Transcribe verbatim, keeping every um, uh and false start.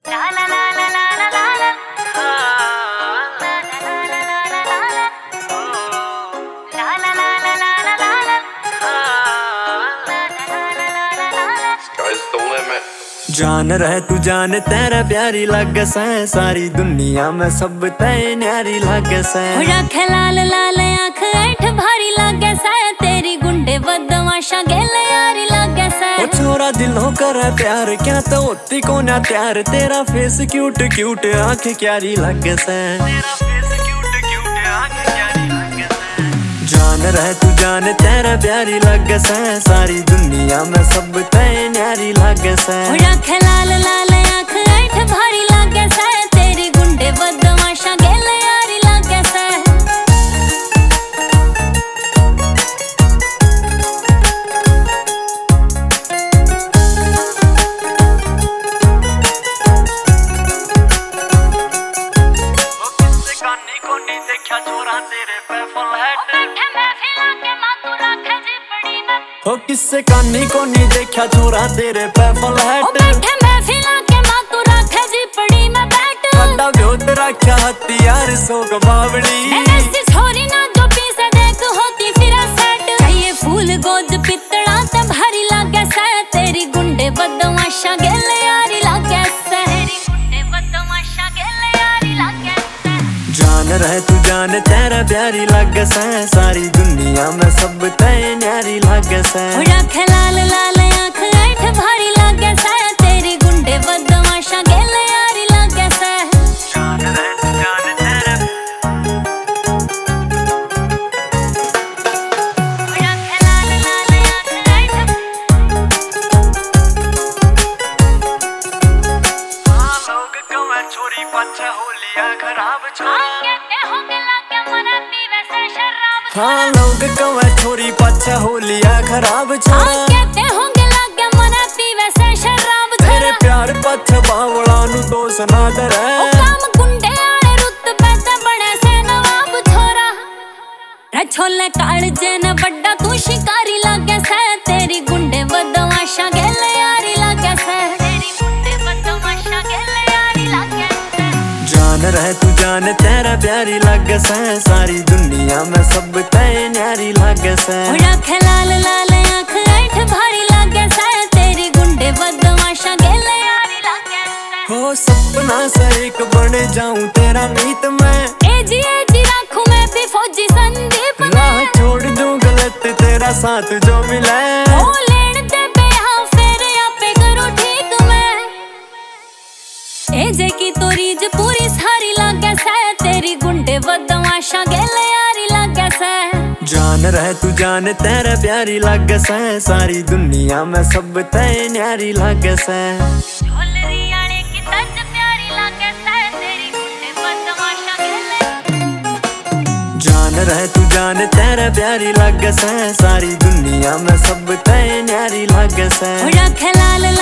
जान रहे तू जान तेरा प्यारी लग से, सारी दुनिया में सब तय न्यारी लग से। रख लाल लाल आँख ऐठ भारी लगे से, तेरी गुंडे बदमाशा गेले यारी लगे से। ओ छोरा दिलों कर प्यार क्या तो होती को ना प्यार, तेरा फेस क्यूट क्यूट आँख क्यारी लगे से। जान रहे तू जान तेरा प्यारी लग से, सारी दुनिया में सब तय न्यारी लग से। रख लाल लाल आँख ऐठ भारी लगे से, तेरी गुंडे बदमाशा गेले यारी लगे से। कानी को नहीं देखा छोरा तेरे पे फुल हैट, हो किससे कानी को नहीं देखा छोरा तेरे पे फुल हैट। बैठे महफिल के मां तू रखे झिपड़ी में बैठ, बड़ा व्योत रखा हथियार सोग बावड़ी। ऐसी छोरी ना जो पीछे देख होती फिर सेट, ये फूल गोद पितड़ा ते भारी लागे से, तेरी गुंडे बदमाशा गेले यारी लागे से। तेरी गुंडे बदमाशा गेले यारी लागे से। जान रहे तू जान तेरा प्यारी लग से, सारी दुनिया में सब तय न्यारी लग से। रख लाल लाल आँख ऐठ भारी लगे से, तेरी गुंडे बदमाशा गेले यारी लगे से। जान रहे तू जान तेरा रख लाल लाल आँख ऐठ। हाँ लोग कवे छोरी पाछा होलिया खराब छोरा, हाँ लोग कवे छोरी पाछा होलिया खराब छोरा। कहते होंगे लगे मना पीवे से शराब छोरा, तेरे प्यार पाछा बावला नु दोष ना डरे। ओ काम गुंडे आले रुतबे ते बड़े से नवाब छोरा। रे छोले कालजे न बड़ा तू शिकारी लगे से, तेरी गुंडे बदमाशा गेले यारी लगे से। तेरी गुंडे बदमाशा गेले यारी लगे से। जान रहे तू जान तेरा प्यारी लग से, सारी दुनिया में सब तय न्यारी लग से। रख लाल लाल आँख ऐठ भारी लगे से, तेरी गुंडे बदमाशा गेले यारी लगे से। हो सपना सा एक बन जाऊं तेरा मीत में, ए जी ए जी राखूं मैं भी फौजी संदीप में। राह छोड़ दूं गलत तेरा साथ जो मिले, ओ लेन दे बेहा फिर आपे करो ठीक मैं। ए जे की तो रीज पूरी सारी लगे से, तेरी गुंडे बदमाशा गेले यारी लगे से। जान रहे तू जान तेरा प्यारी लग से, सारी दुनिया में सब तय न्यारी लग से। झोलरी आले की तज प्यारी लगे से, तेरी गुंडे बदमाशा गेले। जान रहे तू जान तेरा प्यारी लग से, सारी दुनिया में सब तय न्यारी लग से। रख लाल